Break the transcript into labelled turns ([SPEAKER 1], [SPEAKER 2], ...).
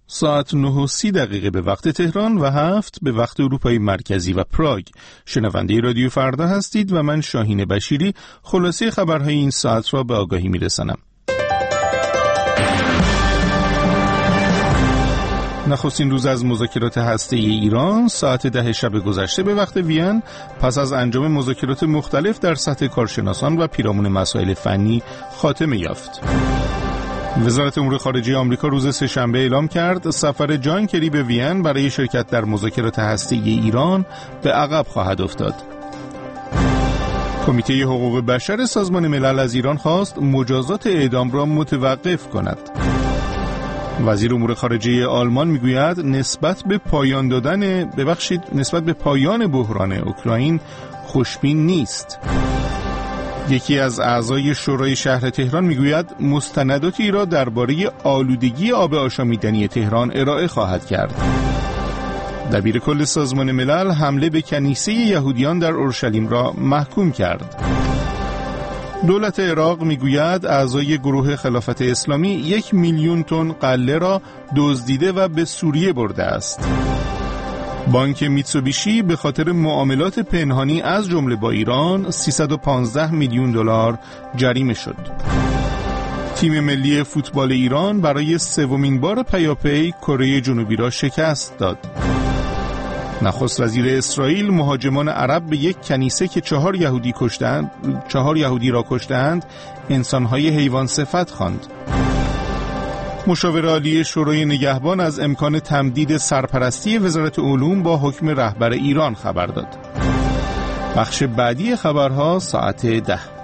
[SPEAKER 1] ساعت 9:30 به وقت تهران و 7 به وقت اروپای مرکزی و پراگ. شنونده رادیو فردا هستید و من شاهین بشیری خلاصه خبرهای این ساعت را به آگاهی میرسانم. نخستین روز از مذاکرات هسته‌ای ایران ساعت 10 شب گذشته به وقت وین پس از انجام مذاکرات مختلف در سطح کارشناسان و پیرامون مسائل فنی خاتمه یافت. وزارت امور خارجه آمریکا روز سه‌شنبه اعلام کرد سفر جان کری به وین برای شرکت در مذاکرات هسته‌ای ایران به عقب خواهد افتاد. کمیته حقوق بشر سازمان ملل از ایران خواست مجازات اعدام را متوقف کند. وزیر امور خارجه آلمان میگوید نسبت به پایان بحران اوکراین خوشبین نیست. یکی از اعضای شورای شهر تهران میگوید مستنداتی را درباره آلودگی آب آشامیدنی تهران ارائه خواهد کرد. دبیر کل سازمان ملل حمله به کنیسه یهودیان در اورشلیم را محکوم کرد. دولت عراق میگوید اعضای گروه خلافت اسلامی 1 میلیون تن غله را دزدیده و به سوریه برده است. بانک میتسوبیشی به خاطر معاملات پنهانی از جمله با ایران 315 میلیون دلار جریمه شد. تیم ملی فوتبال ایران برای 3مین بار پیاپی کره جنوبی را شکست داد. نخست وزیر اسرائیل مهاجمان عرب به یک کنیسه که 4 یهودی را کشتند انسانهای حیوان صفت خواند. مشاور عالی شورای نگهبان از امکان تمدید سرپرستی وزارت علوم با حکم رهبر ایران خبر داد. بخش بعدی خبرها ساعت 10.